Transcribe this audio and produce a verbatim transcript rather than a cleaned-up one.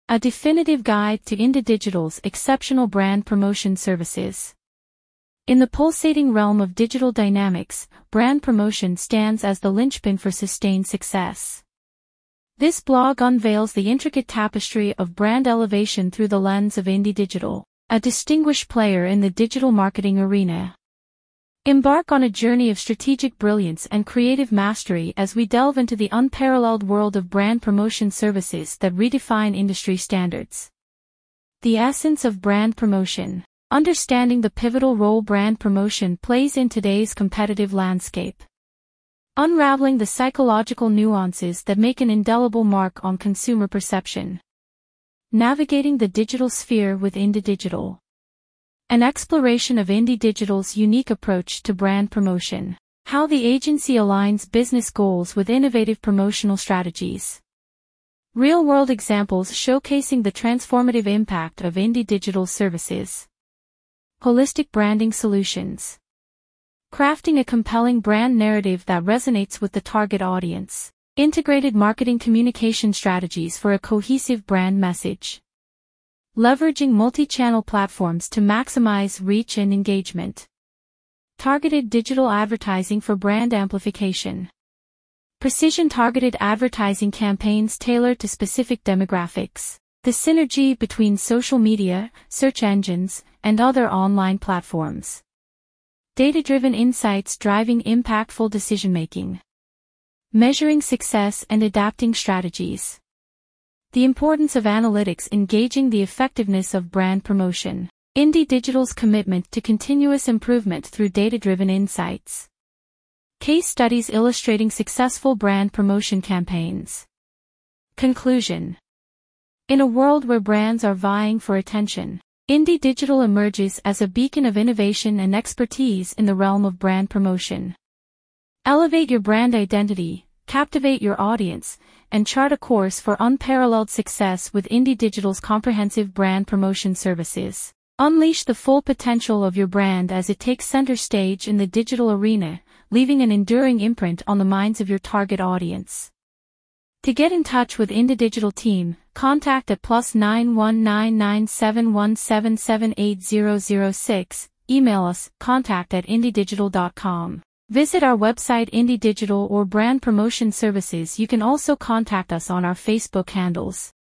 A definitive guide to IndiDigital's exceptional brand promotion services. In the pulsating realm of digital dynamics, brand promotion stands as the linchpin for sustained success. This blog unveils the intricate tapestry of brand elevation through the lens of IndiDigital, a distinguished player in the digital marketing arena. Embark on a journey of strategic brilliance and creative mastery as we delve into the unparalleled world of brand promotion services that redefine industry standards. The essence of brand promotion. Understanding the pivotal role brand promotion plays in today's competitive landscape. Unraveling the psychological nuances that make an indelible mark on consumer perception. Navigating the digital sphere with IndiDigital. An exploration of IndiDigital's unique approach to brand promotion. How the agency aligns business goals with innovative promotional strategies. Real-world examples showcasing the transformative impact of IndiDigital services. Holistic branding solutions. Crafting a compelling brand narrative that resonates with the target audience. Integrated marketing communication strategies for a cohesive brand message. Leveraging multi-channel platforms to maximize reach and engagement. Targeted digital advertising for brand amplification. Precision-targeted advertising campaigns tailored to specific demographics. The synergy between social media, search engines, and other online platforms. Data-driven insights driving impactful decision-making. Measuring success and adapting strategies. The importance of analytics in gauging the effectiveness of brand promotion. IndiDigital's commitment to continuous improvement through data-driven insights. Case studies illustrating successful brand promotion campaigns. Conclusion. In a world where brands are vying for attention, IndiDigital emerges as a beacon of innovation and expertise in the realm of brand promotion. Elevate your brand identity, captivate your audience, and chart a course for unparalleled success with IndiDigital's comprehensive brand promotion services. Unleash the full potential of your brand as it takes center stage in the digital arena, leaving an enduring imprint on the minds of your target audience. To get in touch with IndiDigital team, contact at plus nine one nine nine seven one seven seven eight zero zero six, email us, contact at indidigital dot com. Visit our website IndiDigital or Brand Promotion Services. You can also contact us on our Facebook handles.